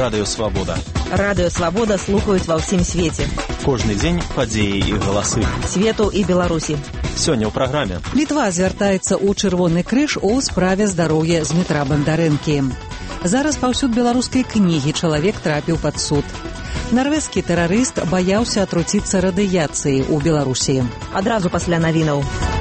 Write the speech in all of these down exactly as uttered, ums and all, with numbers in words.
Радыё Свабода. Радыё Свабода слухаюць ва ўсім свеце. Кожны дзень падзеі і галасы. Свету і Беларусі. Сёння ў праграме. Літва звяртаецца ў Чырвоны крыж у справе здароўя Змітра Бандарэнкі. Зараз паўсюд беларускай кнігі чалавек трапіў пад суд. Нарвежскі тэрарыст баяўся атруціцца радыяцыяй у Беларусі. Адразу пасля навінаў.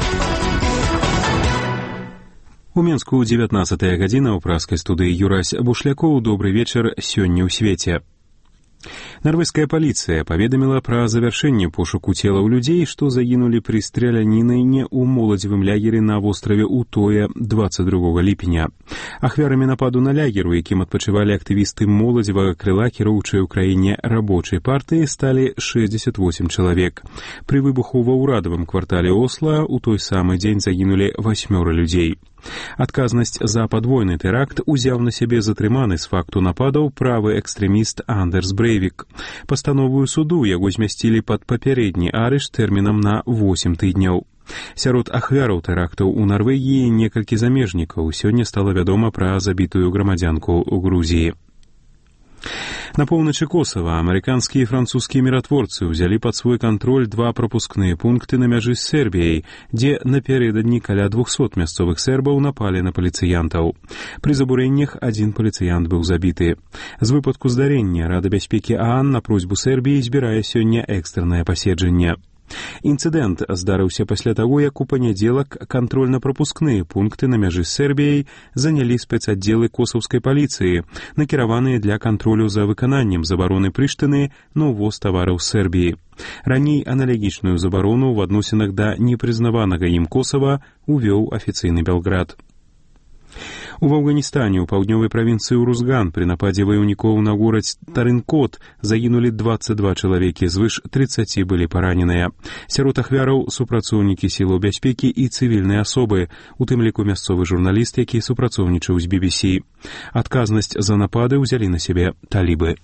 У Менску дзевятнаццатая гадзіна ў праскай студыі Юрась Бушлякоў. Добры вечар сёння ў свеце. Нарвежская паліцыя паведаміла пра завяршэнне пошуку целаў людзей, што загінулі пры страляніны ў моладзевым лягеры на востраве Утоя двадцать другога ліпеня. Ахвярамі нападу на лягер, у якім адпачывалі актывісты моладзевага крыла кіроўчай у краіне рабочай партыі, сталі шэсцьдзесят восемь чалавек. Пры выбуху ва ўрадавым квартале Осла ў той самы дзень загінулі васьмёра людзей. Адказнасць за падвойны тэракт узяў на сябе затрыманы з факту нападаў правы экстрэміст Андерс Брейвік. Пастановую суду яго змясцілі пад папярэдні арышт тэрмінам на восемь тыдняў. Сярод ахвяраў тэрактаў у Нарвегіі некалькі замежнікаў. Сёння стала вядома пра забітую грамадзянку ў Грузіі. На поўначы Косава амерыканскія і французскія міратворцы ўзялі пад свой кантроль два прапускныя пункты на мяжы з Сербіяй, дзе напярэдадні каля двухсот мясцовых сербаў напалі на паліцыянтаў. Пры забурэннях адзін паліцыянт быў забіты. З выпадку здарэння Рада бяспекі ААН на просьбу Сербіі збірае сёння экстраннае паседжанне. Інцыдэнт здарыўся пасля таго, як у панядзелак кантрольна-прапускныя пункты на мяжы з Сербіяй занялі спецаддзелы косаўскай паліцыі, накіраваныя для кантролю за выкананнем забароны Прыштыны на ўвоз тавараў з Сербіі. Раней аналагічную забарону ў адносінах да непрызнаванага ім Косава увёў афіцыйны Белград. У Афганістане ў паўднёвай правінцыі Урузган пры нападзе ваяўнікоў на горад Тарынкот загінулі двадцать два чалавекі, звыш тридцать былі параненыя. Сярод ахвяраў супрацоўнікі сілаў бяспекі і цывільныя асобы, у тым ліку мясцовы журналіст, які супрацоўнічаў з би би сі. Адказнасць за напады ўзялі на сябе талібы.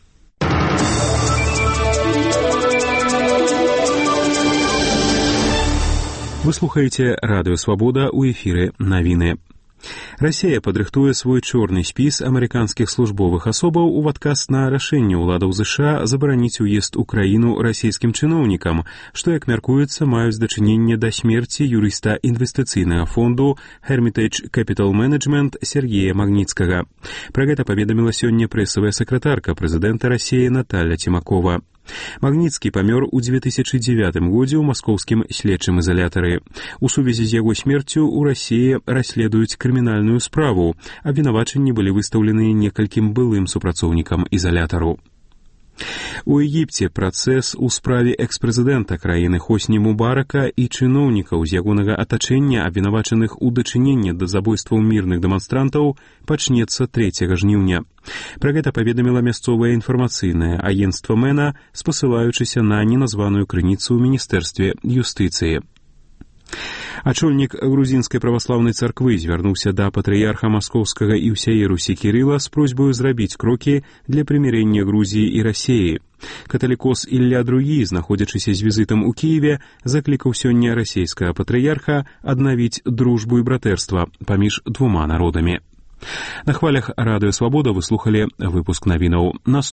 Вы слухаеце Радыё Свабода, у эфіры навіны. Расія падрыхтуе свой чорны спіс амерыканскіх службовых асобаў у адказ на рашэнне ўладаў ЗША забараніць уезд у краіну расійскім чыноўнікам, што, як мяркуецца, маюць дачыненне да смерці юрыста інвестыцыйнага фонду Hermitage Capital Management Сергея Магніцкага. Пра гэта паведаміла сёння прэсавая сакратарка прэзідэнта Расіі Наталья Тимакова. Магніцкі памёр у две тысячи девятым годзе ў маскоўскім следчым изалятары. У сувязі з яго смерцю ў Расіі расследуюць крымінальную справу. Абвінавачанні былі выстаўлены некалькім былым супрацоўнікам изалятару. У Егіпце працэс у справе экс-прэзідэнта краіны Хосні Мубарака і чыноўнікаў з ягонага атачэння, абвінавачаных у дачыненні да забойстваў мірных дэманстрантаў, пачнецца трэцяга жніўня. Пра гэта паведаміла мясцовае інфармацыйнае агенцтва Мэна, спасылаючыся на неназваную крыніцу ў міністэрстве юстыцыі. Ачольнік грузінскай праваслаўнай царквы звярнуўся да патрыярха маскоўскага і ўсяе Русі Кірыла з просьбаю зрабіць крокі для прымірэння Грузіі і Расіі. Каталікос Ілля другі, знаходзячыся з візітам у Кіеве, заклікаў сёння расійскага патрыярха аднавіць дружбу і братэрства паміж двума народамі. На хвалях Радыё Свабода вы слухалі выпуск навінаў.